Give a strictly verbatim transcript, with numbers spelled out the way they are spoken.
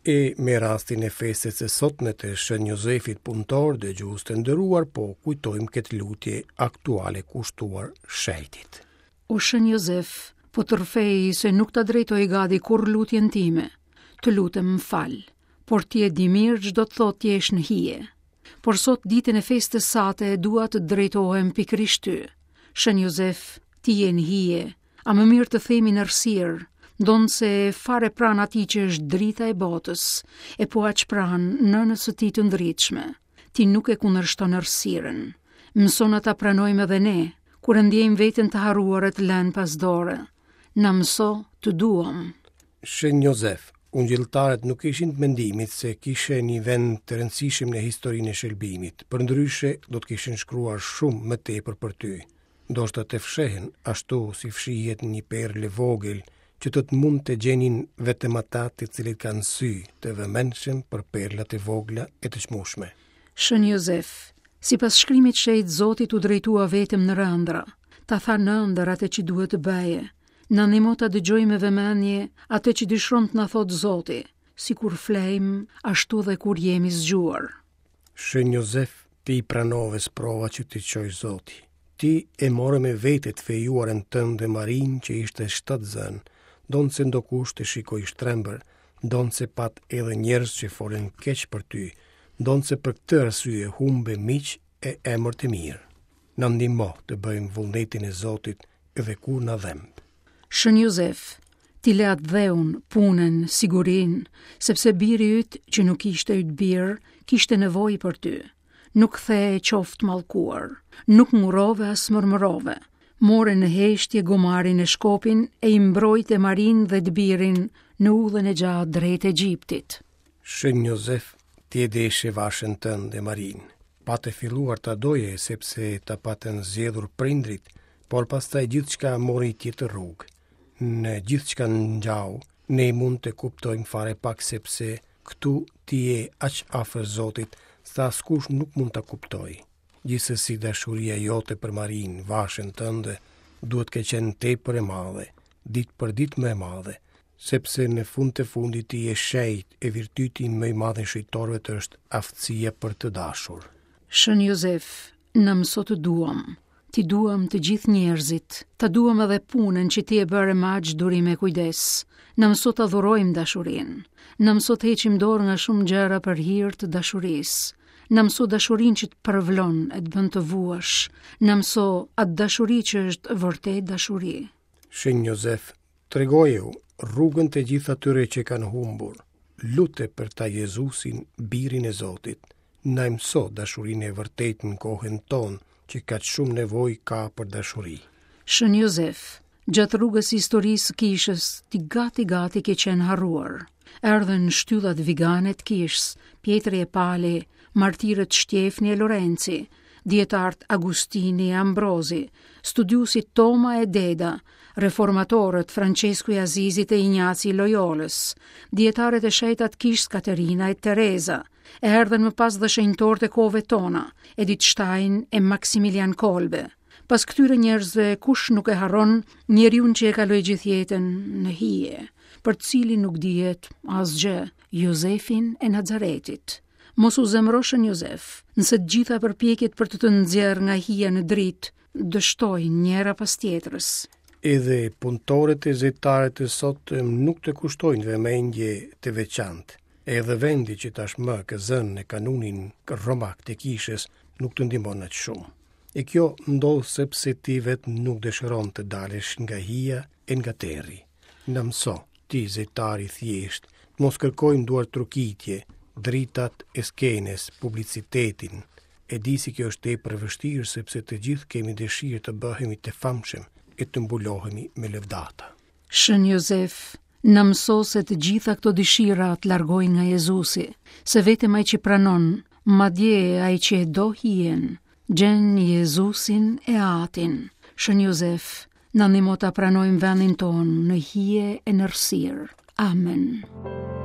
E me rastin e festet së sotme të Shën Jozefit punëtor dhe gjuhës të nderuar, po kujtojmë këtë lutje aktuale kushtuar shejtit. O Shën Jozef, po të rfej se nuk të drejtoj gadi kur lutjen time, të lutem më fal, por ti e di mirë çdo të thot t'jesh në hije. Por sot ditën e festës sate dua të drejtohem pikërisht ty. Shën Jozef, ti je në hije, a më mirë të themi në rësirë, ndonë se fare pran ati që është drita e botës, e po aq pran nënës së ti të ndritshme. Ti nuk e kundërshton errësirën. Mëson ta pranojmë edhe ne, kur ndjejmë veten të harruar e të lënë pas dore. Na mëso të duam. Shën Jozef, ungjilltarët nuk ishin të mendimit se kishe një vend të rëndësishëm në historinë e shëlbimit, përndryshe do të kishin shkruar shumë më tepër për ty. Ndoshta të fshehen ashtu si fshihet një perlë vogël, që të të mund të gjenin vetëm ata të cilët kanë sy të vëmendshëm për perlat e vogla e të çmueshme. Shën Jozef, sipas shkrimit shenjtë Zoti u drejtua vetëm në ëndra, ta tha në ëndër atë që duhet të bëje. Na ndihmo ta dëgjojmë me vëmendje atë që dëshiron të na thotë Zoti, sikur flejmë ashtu dhe kur jemi zgjuar. Shën Jozef, ti pranove sprova që t'i çoj Zoti. Ti e morë me vete të fejuarën tënde Marin që ishte shtatë zënë, donë se ndokush të shikoj shtrembër, donë se pat edhe njerëz që folen keq për ty, donë se për këtë arsye humbe miq e emër të mirë. Na ndihmo të bëjmë vullnetin e Zotit edhe kur na dhemb. Shën Jozef, ti le atë dheun, punën, sigurinë, sepse biri yt që nuk ishte yt bir, kishte nevojë për ty. Nuk the qoftë mallkuar, nuk ngurove as mërmërove. More në heshtje gomarin e shkopin e i mbrojt e Marin dhe të birin në udhën e gjatë drejt Egjiptit. Shën Jozef, ti e deshe vashën tënde Marin. Pa të filluar ta doje sepse ta patën zgjedhur prindrit, por pastaj gjithçka mori tjetër rrugë. Në gjithçka ngjau, ne mund të kuptojmë fare pak sepse këtu ti je aq afër Zotit sa askush nuk mund ta kuptojë. Gjithsesi dashuria jote për Marin, vashën tënde, duhet ke qenë tepër e madhe, ditë për ditë më e madhe, sepse në fund të fundit ti je shejt e virtyti më i madh i shejtorëve të është aftësia për të dashur. Shën Jozef, na mëso të duam. Ti duam të gjithë njerëzit, ta duam edhe punën që ti e bëre me aq durim e kujdes. Na mëso të adhurojmë dashurinë. Na mëso të heqim dorë nga shumë gjëra për hir të dashurisë. Na mëso dashurinë që të përvlon e të bën të vuash. Na mëso atë dashuri që është vërtet dashuri. Shën Jozef, tregoju rrugën të gjithë atyre që kanë humbur. Lute për ta Jezusin, birin e Zotit. Na mëso dashurinë e vërtetë në kohën tonë që ka shumë nevojë ka për dashuri. Shën Jozef, gjatë rrugës historisë kishës, ti gati gati ke qenë harruar. Erdhën shtyllat vigane të kishës, Pjetri e Pali, martirët Shtjefni e Lorenci, dietarët Agustini e Ambrozi, studiusit Toma e Deda, reformatorët Francesku i Azizit e Ignaci Loyolës, dietarët e shejtat kishës Katerina e Tereza, e erdhën më pas dhe shenjtorët e kohëve tona, Edith Stein e Maximilian Kolbe. Pas këtyre njerëzve kush nuk e harron njeriun që e kaloi gjithë jetën në hije, për të cilin nuk dihet asgjë, Jozefin e Nazaretit. Mos u zemro Shën Jozef, nëse të gjitha përpjekjet për të të nxjerrë nga hija në dritë dështojnë njëra pas tjetrës. Edhe punëtorët e zyrtarët e sot nuk të kushtojnë vëmendje të veçantë. Edhe vendi që tashmë ka zënë në kanunin romak të kishës nuk të ndihmon aq shumë. E kjo ndodh sepse ti vetë nuk dëshiron të dalesh nga hija e nga terri. Na mëso, ti zyrtari thjesht, mos kërkojmë duar trukitje, dritat e skenes, publicitetin. E di si kjo është tepër vështirë sepse të gjithë kemi dëshirë të bëhemi të famshëm e të mbulohemi me lëvdata. Shën Jozef, na mëso se të gjitha këto dëshira të largojnë nga Jezusi, se vetëm ai që pranon, madje ai që e do hijen, gjen Jezusin e atin. Shën Jozef, na ndihmo ta pranojmë vendin ton në hije e në errësirë. Amen.